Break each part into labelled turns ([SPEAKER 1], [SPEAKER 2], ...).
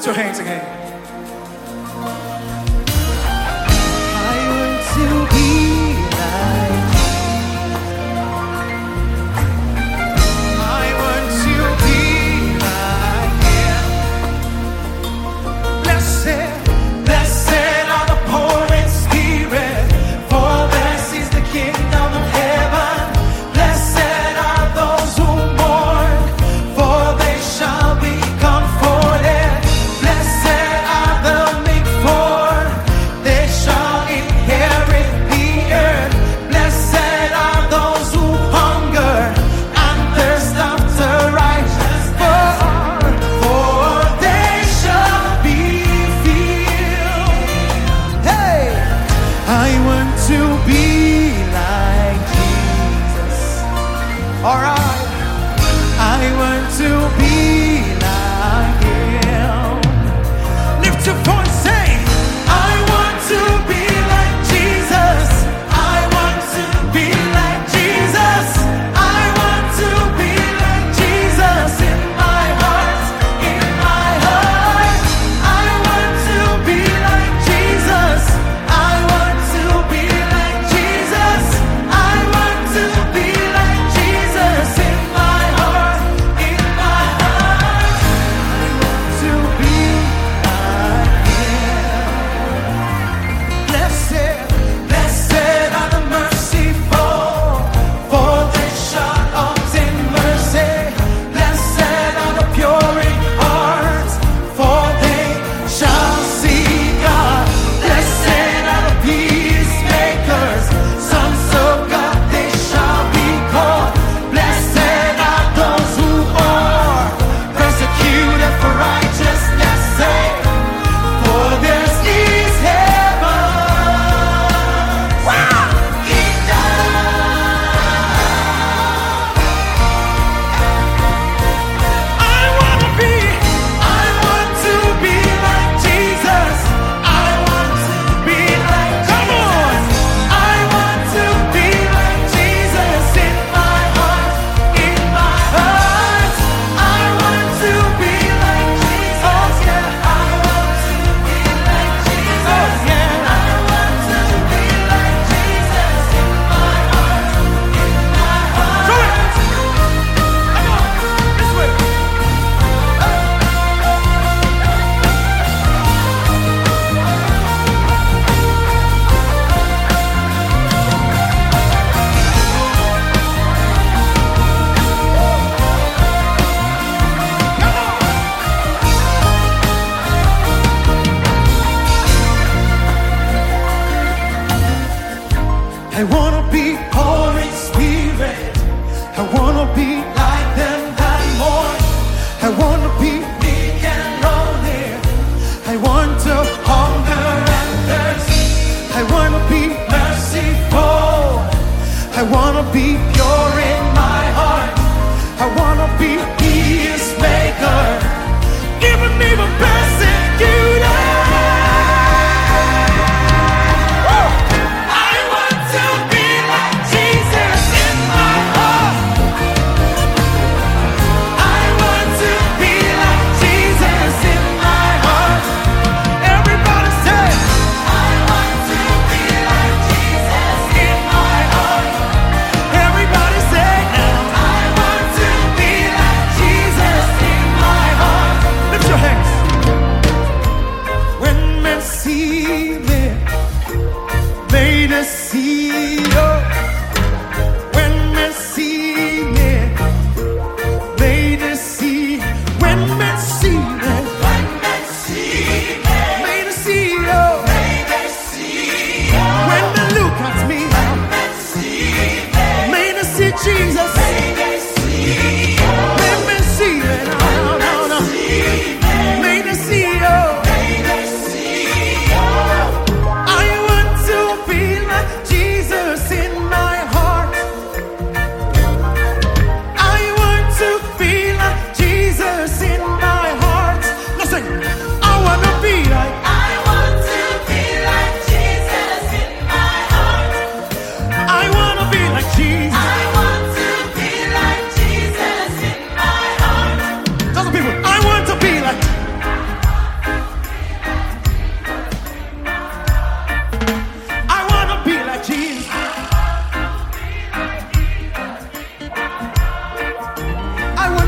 [SPEAKER 1] Lift your hands again.
[SPEAKER 2] I want to be like
[SPEAKER 1] I want to be like Him. Blessed, blessed are the poor in spirit, for theirs is the kingdom of heaven. Blessed are those who mourn, for they shall be comforted. Blessed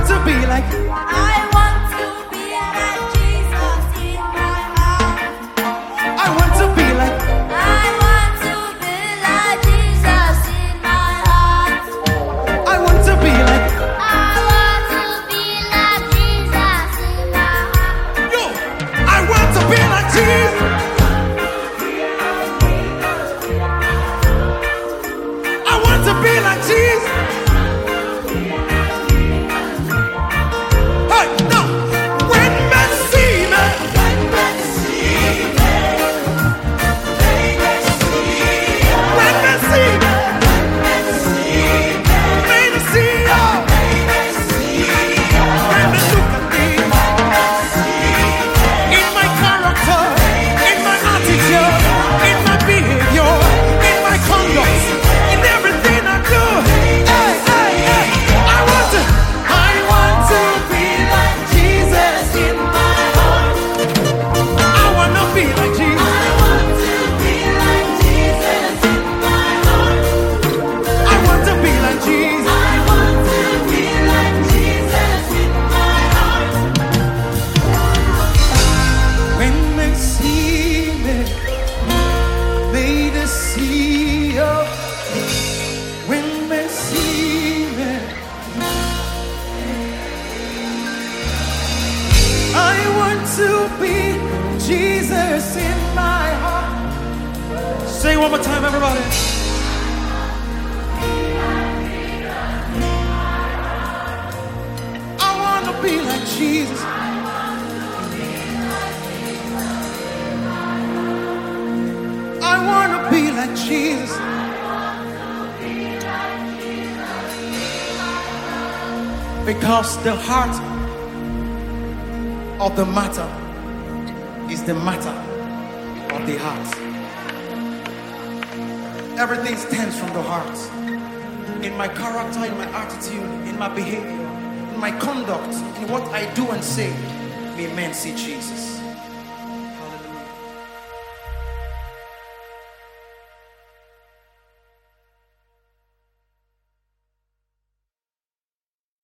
[SPEAKER 2] want to be like.
[SPEAKER 3] I want to be like Jesus in my heart.
[SPEAKER 2] I want to be like.
[SPEAKER 3] I want to be like Jesus in my heart.
[SPEAKER 2] I want to be like.
[SPEAKER 3] I want to be like Jesus in my heart.
[SPEAKER 2] Yo, I want to be like Jesus. I want to be like Jesus. Hey, no. When men see me, when men see me, when men see me, may they see you. When they look at me, in my character, in my attitude, in my behavior, in my conduct, in everything I do. Hey, hey, hey. I want to be like Jesus in my heart. I want to be like Jesus.
[SPEAKER 3] I want to be like Jesus in my heart.
[SPEAKER 2] I want to be like Jesus.
[SPEAKER 3] I want to be like Jesus in my heart.
[SPEAKER 2] When they see me, may they see you. When they see me, I want to be Jesus in my heart. Say it one more time, everybody. I want to be like Jesus. I want to be like Jesus. Because the heart of the matter is the matter of the heart. Everything stems from the heart. In my character, in my attitude, in my behavior, in my conduct, in what I do and say, may men see Jesus.